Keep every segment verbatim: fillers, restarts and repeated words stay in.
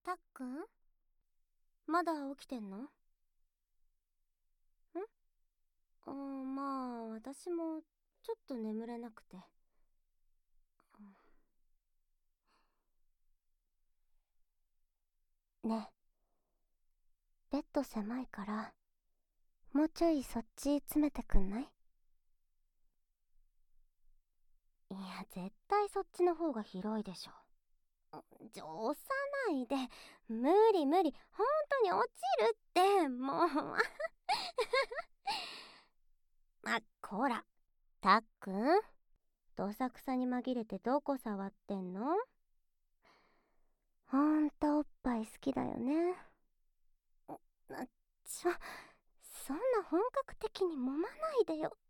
たっくん、まだ起きてんの？んあーまあ私もちょっと眠れなくて。ねえ、ベッド狭いからもうちょいそっち詰めてくんない？いや絶対そっちの方が広いでしょ。じゃ押さないで、無理無理、本当に落ちるってもうあ、こらたっくん、どさくさに紛れてどこ触ってんの？ほんとおっぱい好きだよね。あちょ、そんな本格的に揉まないでよ。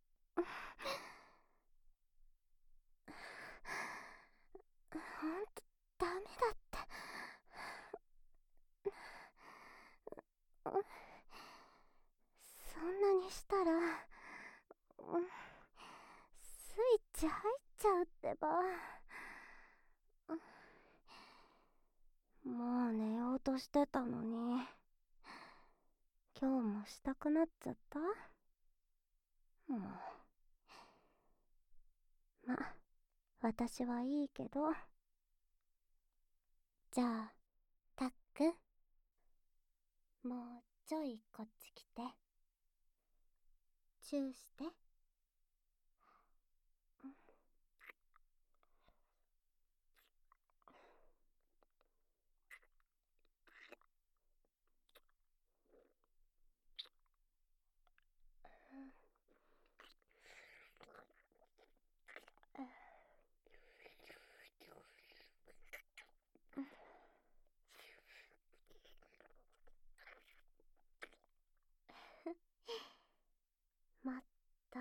ほんとダメだって。そんなにしたらスイッチ入っちゃうってば。もう寝ようとしてたのに今日もしたくなっちゃった。もうま、私はいいけど。じゃあたっくん、もうちょいこっち来てチューして。まった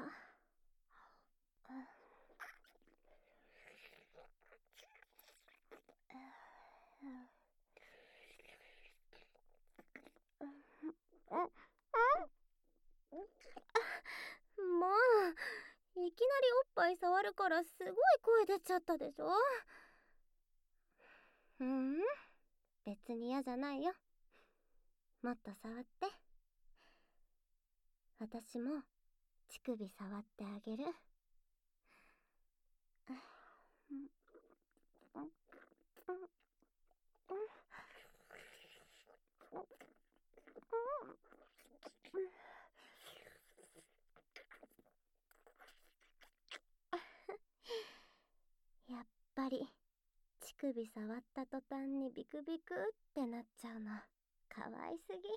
もういきなりおっぱい触るからすごい声出ちゃったでしょ。うん、別に嫌じゃないよ。もっと触って。私も乳首触ってあげる。やっぱり乳首触った途端にビクビクってなっちゃうのかわいすぎ。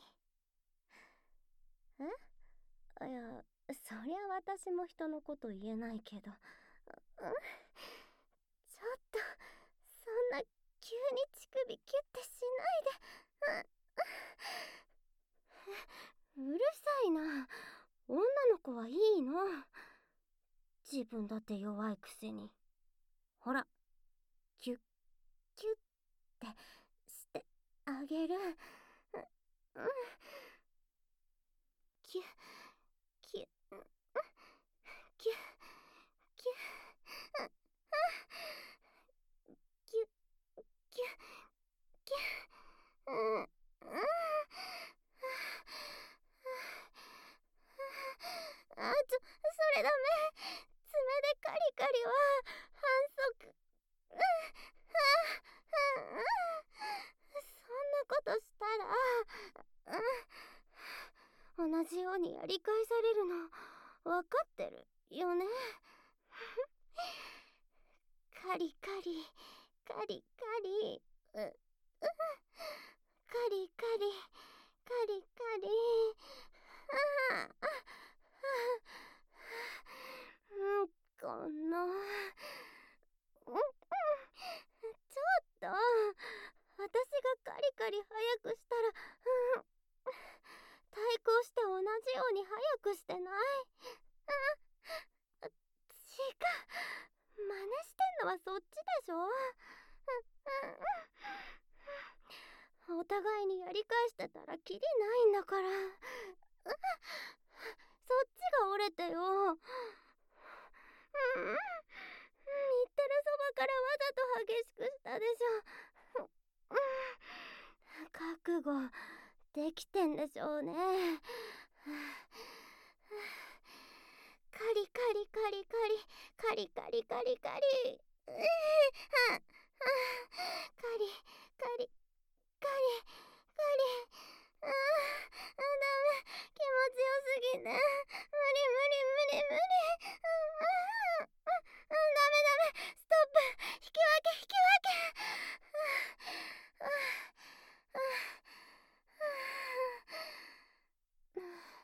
え？いや、そりゃ私も人のこと言えないけど、うん、ちょっとそんな急に乳首キュッてしないで。う、うるさいな。女の子はいいの。自分だって弱いくせに。ほら、キュッキュッってしてあげる。うん、キュッキュッキュッキュッキュッキュッキュッ、うんうん、あ、ちょ、それダメ。爪でカリカリは反則。うん、うん、うん、そんなことしたら、うん、同じようにやり返されるの分かってるよね。カリカリカリカリ、う、うん、カリカリカリカリ、ああ、うん、この、うん、うん、ちょっと私がカリカリ早くしたら、うん、対抗して同じように早くしてない？あ、違う、真似してんのはそっちでしょ。うん、お互いにやり返してたらキリないんだから、そっちが折れてよ。うん、言ってるそばからわざと激しくしたでしょ。うん、 覚悟できてんでしょうね。カリカリカリカリカリカリカリカリカリカリカリカリカリ、あー、ダメ、気持ちよすぎて無理無理無理無理、あー、あー、ダメダメ、ストップ、引き分け引き分け、あー、あー、あー、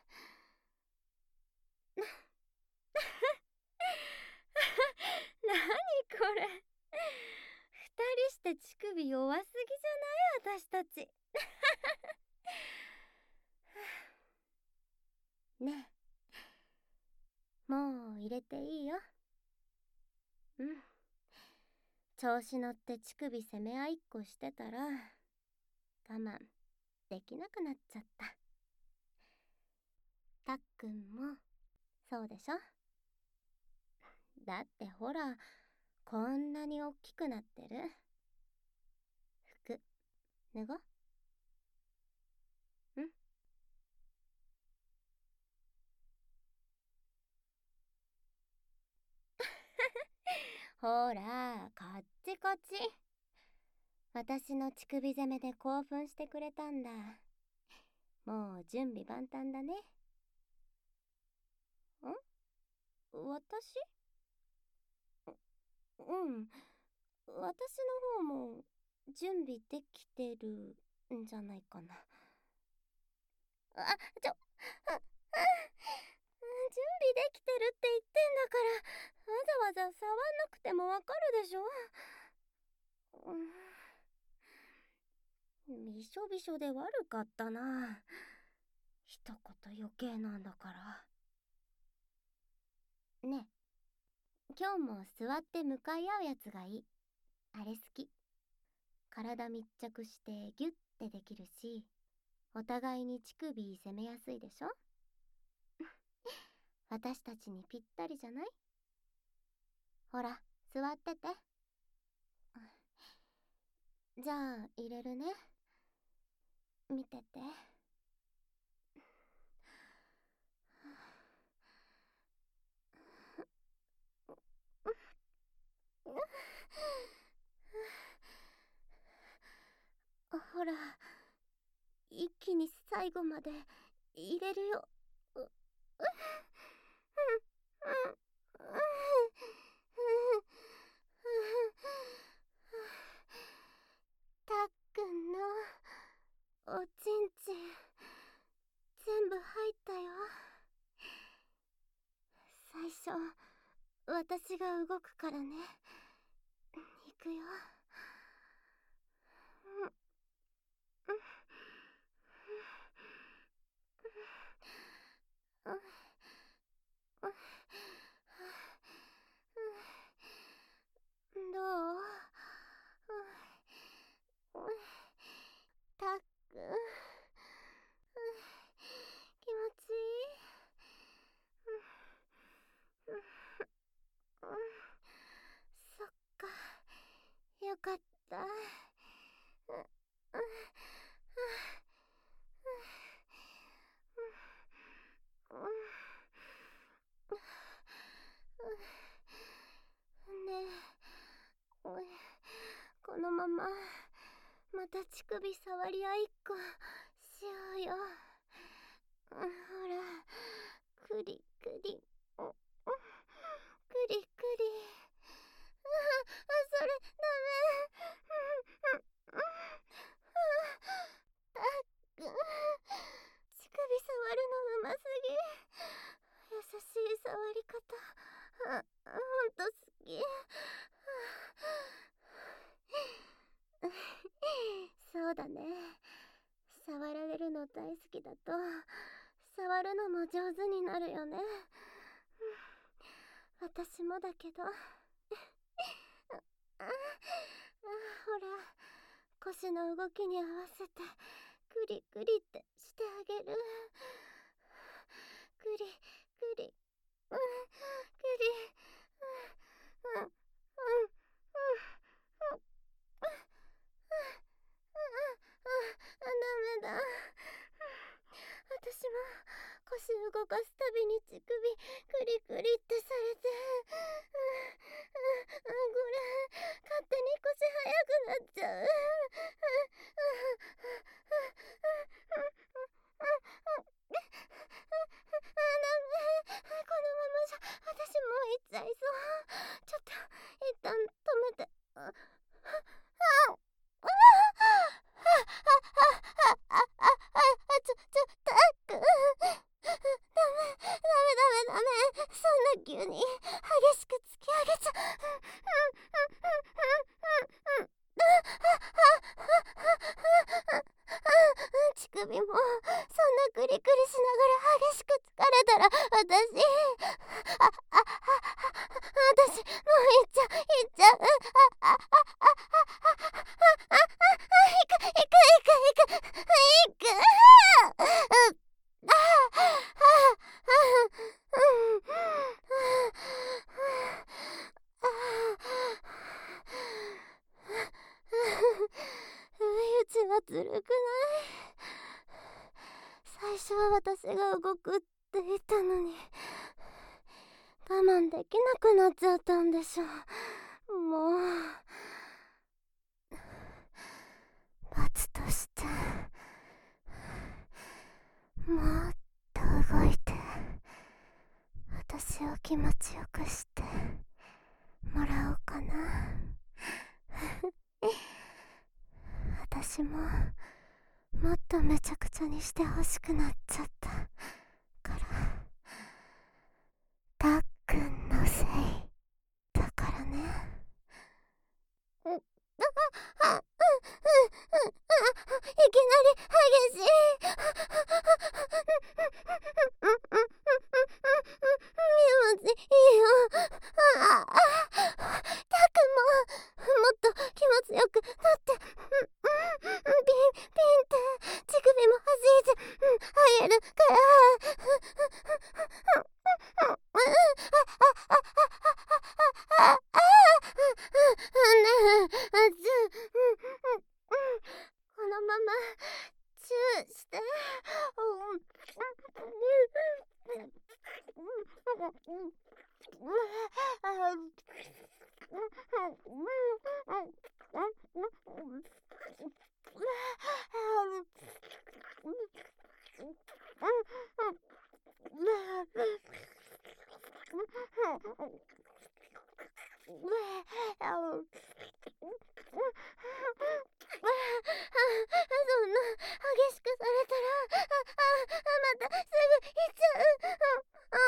なにこれ、二人して乳首弱すぎじゃない？私たち。ねえ、もう入れていいよ。うん、調子乗って乳首攻め合いっこしてたら我慢できなくなっちゃった。たっくんもそうでしょ？だってほら、こんなにおっきくなってる。服脱ごう。うん。ほら、こっちこっち。私の乳首攻めで興奮してくれたんだ。もう準備万端だね。ん？私？うん。私の方も準備できてるんじゃないかな。あ、ちょ、あ、あ、準備できてるって言ってんだから、わざわざ触んなくてもわかるでしょ。うん、びしょびしょで悪かったな。一言余計なんだから。ねえ、今日も座って向かい合うやつがいい。あれ好き。体密着してギュッてできるし、お互いに乳首攻めやすいでしょ。私たちにぴったりじゃない？ほら、座ってて。じゃあ入れるね。見てて。ほら、一気に最後まで入れるよ。う、う、うん、うん、うん、たっくんのおちんちん全部入ったよ。最初私が動くからね。いくよ。うん、うん、うん、うん、どう？たっくん、気持ちいい？そっか、よかった。ねえ、このまままた乳首触り合いっこしようよ。ほら、くりくり、くりくり。あ、それダメ。たっくん、乳首触るのうますぎ。優しい触り方、あ、ほんと好き。そうだね。触られるの大好きだと触るのも上手になるよね。私もだけど。ああ、ほら、腰の動きに合わせてクリクリってしてあげる。クリクリ、うん、クリ、うん、うん、うん、うん、うん、うん、うん、 動かすたびに乳首クリクリってされて、うんうん、これ勝手に腰速くなっちゃう。このままじゃ私もう行っちゃいそう。ちょっと一旦止めて。ああああちょちょタック、ダメダメダメダメ、そんな急に激しく突き上げちゃ乳首もそんなクリクリしながら激しく疲れたら私ああ私もう行っちゃう行っちゃうああああああ行く行く行く行く行くあ不意打ちはずるくない？最初は私が動くって言ったのに我慢できなくなっちゃったんでしょう。もう罰としてもっと動いて私を気持ちよくしてもらおうかな。私ももっとめちゃくちゃにしてほしくなっちゃったからたっくんのせいだからね。うああうんうんうんいきなり激しい気持ちいいよ。ああたっくんももっと気持ちよくなってピンピンって乳首も弾いて入るからこのままチューしてそんな激しくされたらああまたすぐ行っちゃう。あ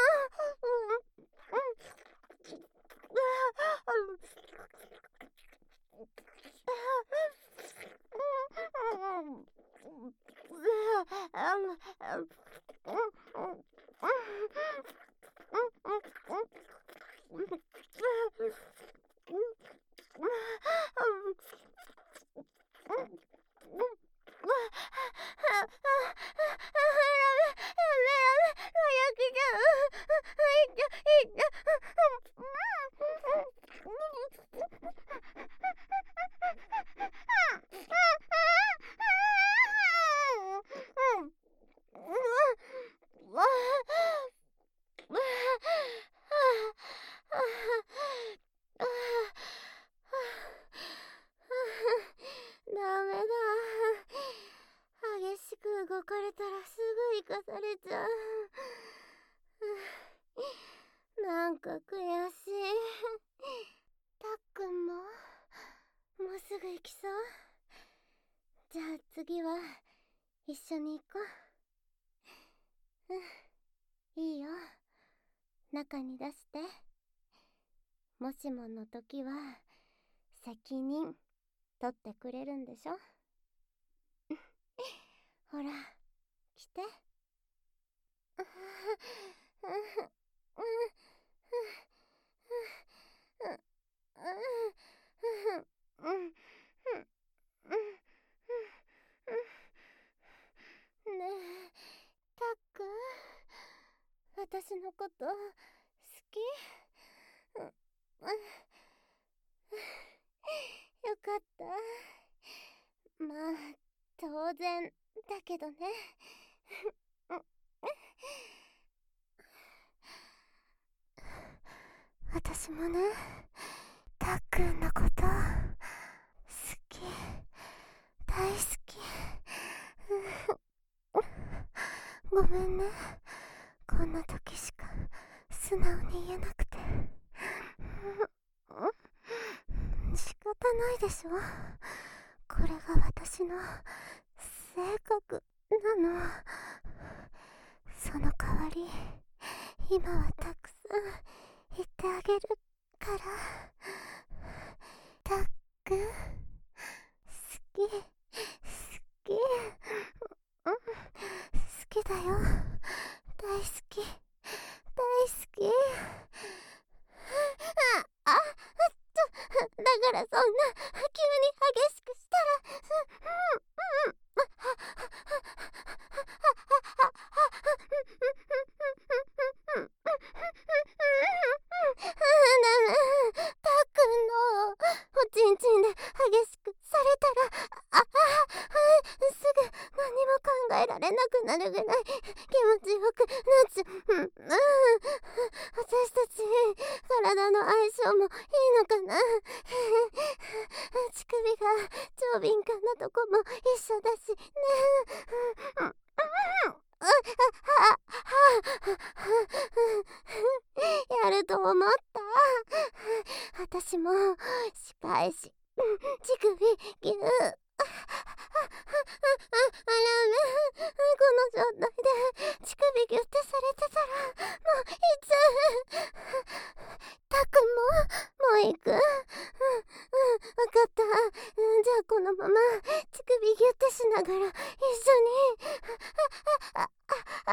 ダメだ。激しく動かれたらすぐ生かされちゃう。なんか悔しい。たっくんももうすぐ行きそう？じゃあ次は一緒に行こう。うん、いいよ。中に出して。もしもの時は責任取ってくれるんでしょ？ほら来て。ねえたっくん、私のこと好き？よかった。まあ当然だけどね。 私もね、たっくんのこと好き、大好き。ごめんね、こんな時しか素直に言えなくて。仕方ないでしょ、これが私の性格なの。その代わり今はたくさん言ってあげるから。たっくん、好き、好き、うん、好きだよ、大好き、大好き。あ、あ、ちょ、だからそんな急に激しくしたら、うん、うん、たっくんのおちんちんで激しくされたら、あ、あ、すぐ何も考えられなくなるぐらい気持ちよくなっちゃう。うん、うん、私たち体の相性もいいのかな。乳首が超敏感なとこも一緒だしね。うん、うん、やると思った。私も仕返し、乳首ギュー。あらめ、この状態で乳首ギュってされてたらもういつ。たっくんももう行く。うん、うん、わかった。うん、じゃあこのまま乳首ギュってしながら一緒に。あ、あ、あ、あ、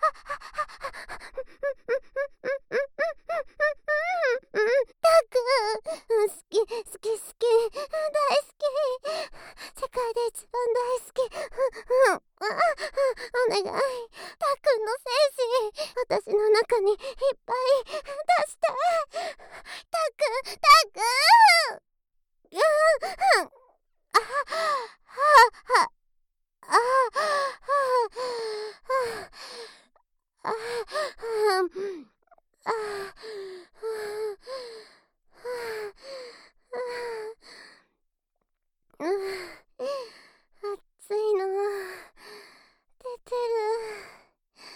たっくん、好き好き好き、大好き、世界で一番大好き。うん、うん、お願い、たっくんの精子私の中にいっぱい出して。たっくん、たっくん、うん、うん、あ、は、は、あ、あ、あ、あ、うん、熱いの出てる。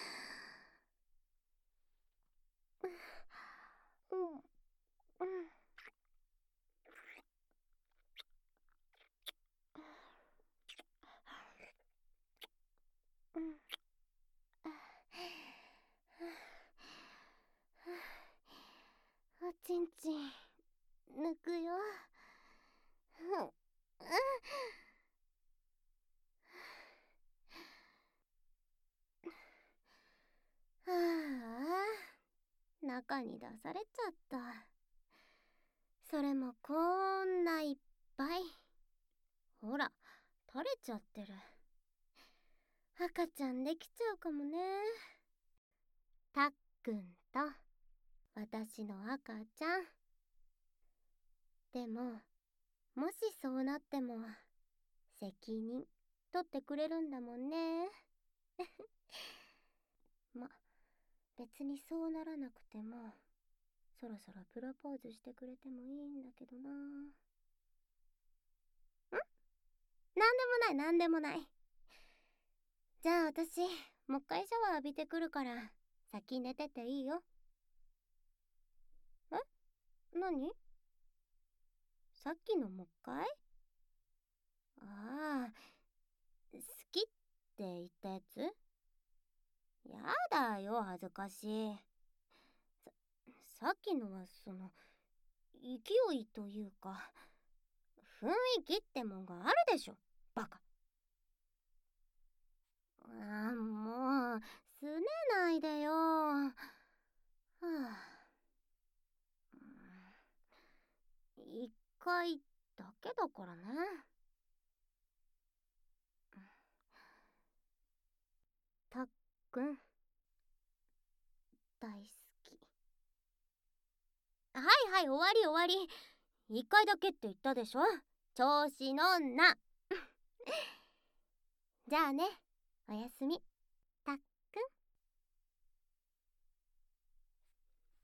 うん、うん、うん、おちんちん抜くよ。うん、うん、はあ、中に出されちゃった。それもこんないっぱい。ほら、垂れちゃってる。赤ちゃんできちゃうかもね。たっくんと私の赤ちゃん。でも、もしそうなっても責任取ってくれるんだもんね。ま、別にそうならなくてもそろそろプロポーズしてくれてもいいんだけどな。ん？なんでもない、なんでもない。じゃあ私もう一回シャワー浴びてくるから先寝てていいよ。え？何？さっきのもう一回？ああ、好きって言ったやつ？やだよ、恥ずかしい。さ、さっきのはその勢いというか雰囲気ってもんがあるでしょ、バカ。ああ、もうすねないでよ。はあ、一回だけだからね。たっくん大好き。はいはい、終わり終わり。一回だけって言ったでしょ、調子乗んな。じゃあね、おやすみ。